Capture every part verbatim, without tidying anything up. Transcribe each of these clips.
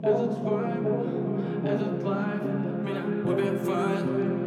Этот вайб, этот лайф меня убивает.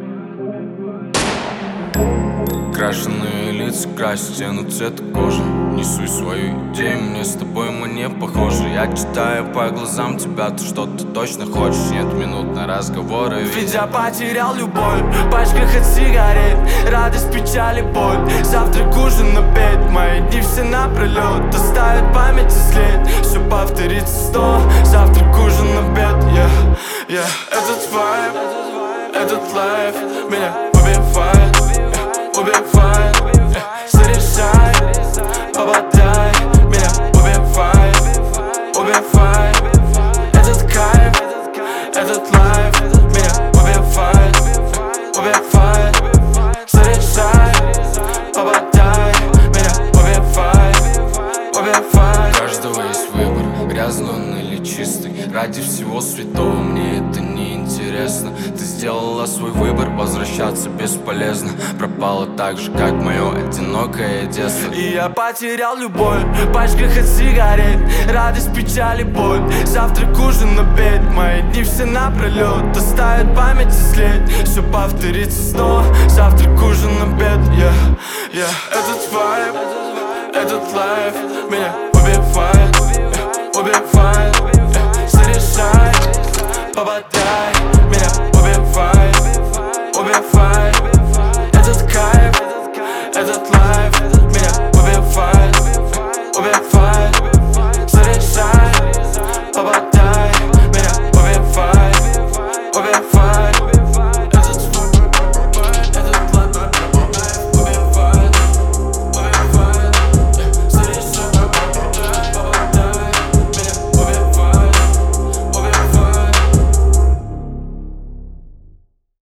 Крашеные лица красят, тянут цвета кожи. Несу свою идею, мне с тобой мы не похожи. Я читаю по глазам тебя, ты что-то точно хочешь. Нет минут на разговоры, ведь я потерял любовь. В пачках от сигарет, радость, печаль и боль. Завтрак, ужин, обед, мои дни все напролет. Оставит память и след, все повторится снова. Завтрак, ужин, обед, yeah, yeah. Этот вайб, этот лайф меня убивает, убивает. Заряжай, попадай, меня убивает, убивает. Этот кайф, этот лайф меня убивает, убивает. Заряжай, попадай, меня убивает, убивает. У каждого есть выбор, грязный он или чистый. Ради всего святого мне это не интересно. Ты сделала свой выбор, возвращаться бесполезно. Пропало так же, как мое одинокое детство. И я потерял любовь в пачках от сигарет, радость, печаль и боль. Завтрак, ужин, обед, мои дни все напролет. Оставит память и след, все повторится снова. Завтрак, ужин, обед, yeah, yeah. Этот вайб, этот лайф меня убивает, убивает. Заряжай, попадай.